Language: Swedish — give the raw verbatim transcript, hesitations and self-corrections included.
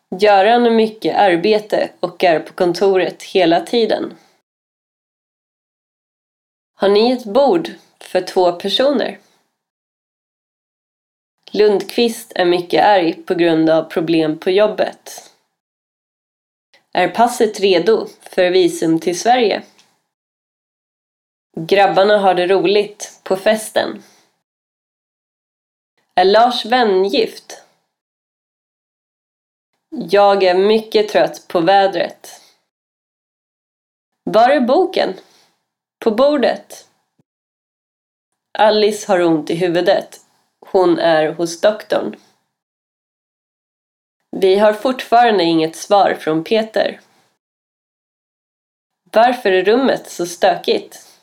Göran har mycket arbete och är på kontoret hela tiden. Har ni ett bord för två personer? Lundqvist är mycket arg på grund av problem på jobbet. Är passet redo för visum till Sverige? Grabbarna har det roligt på festen. Är Lars vän gift? Jag är mycket trött på vädret. Var är boken? På bordet. Alice har ont i huvudet. Hon är hos doktorn. Vi har fortfarande inget svar från Peter. Varför är rummet så stökigt?